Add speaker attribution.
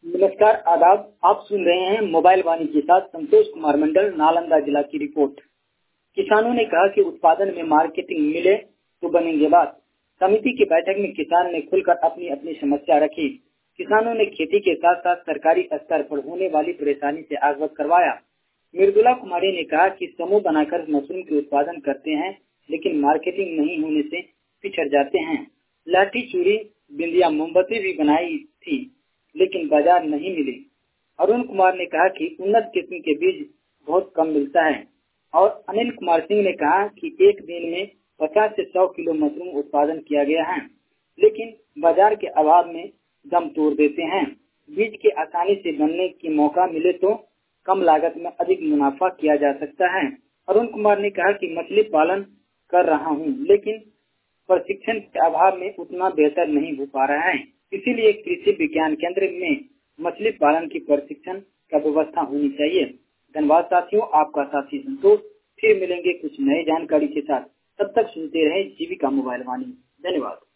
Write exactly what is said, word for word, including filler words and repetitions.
Speaker 1: नमस्कार, आदाब। आप सुन रहे हैं मोबाइल वाणी के साथ संतोष कुमार मंडल, नालंदा जिला की रिपोर्ट। किसानों ने कहा कि उत्पादन में मार्केटिंग मिले तो बनेंगे बात। समिति की बैठक में किसान ने खुलकर अपनी अपनी समस्या रखी। किसानों ने खेती के साथ साथ सरकारी स्तर पर होने वाली परेशानी से अवगत करवाया। मृदुला कुमारी ने कहा कि समूह बनाकर मशरूम के उत्पादन करते हैं, लेकिन मार्केटिंग नहीं होने से पिछड़ जाते हैं। लाठी, चूड़ी, बिंदिया, मोमबत्ती भी बनाई थी, लेकिन बाजार नहीं मिली। अरुण कुमार ने कहा कि उन्नत किस्म के बीज बहुत कम मिलता है। और अनिल कुमार सिंह ने कहा कि एक दिन में पचास से सौ किलो मशरूम उत्पादन किया गया है, लेकिन बाजार के अभाव में दम तोड़ देते हैं। बीज के आसानी से बनने की मौका मिले तो कम लागत में अधिक मुनाफा किया जा सकता है। अरुण कुमार ने कहा कि मछली पालन कर रहा हूं, लेकिन प्रशिक्षण के अभाव में उतना बेहतर नहीं हो पा रहा है। इसीलिए कृषि विज्ञान केंद्र में मछली पालन की प्रशिक्षण का व्यवस्था होनी चाहिए। धन्यवाद साथियों, आपका साथी संतोष। फिर मिलेंगे कुछ नए जानकारी के साथ। तब तक सुनते रहे जीविका मोबाइल वाणी। धन्यवाद।